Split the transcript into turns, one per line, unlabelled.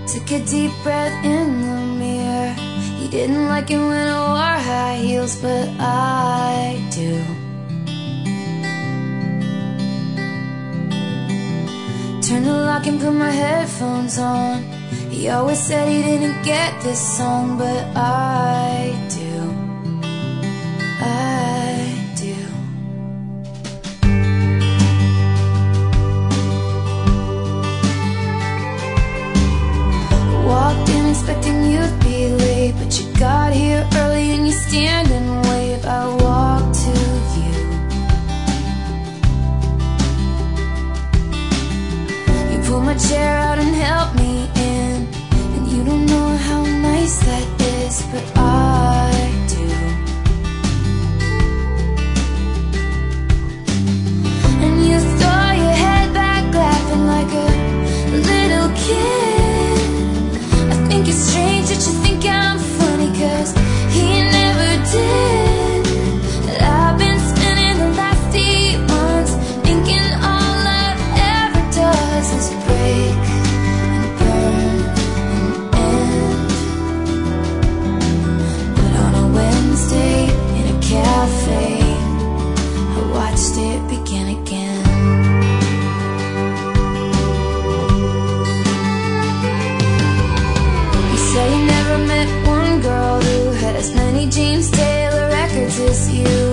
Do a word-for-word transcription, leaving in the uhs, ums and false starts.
Took a deep breath in the mirror. He didn't like it when I wore high heels, but I do. Turned the lock and put my headphones on. He always said he didn't get this song, but I do. I do. Walked in expecting you'd be late, but you got here early and you stand and wave. I walked to you. You pulled my chair out and helped me in, and you don't know how nice that is, but I do. And you throw your head back laughing like a little kid. I think it's strange that you think I'm funny, 'cause he never did. And I've been spending the last eight months thinking all love ever does is break and burn and end. But on a Wednesday in a cafe, I watched it begin again. You say you never met one girl who had as many James Taylor records as you.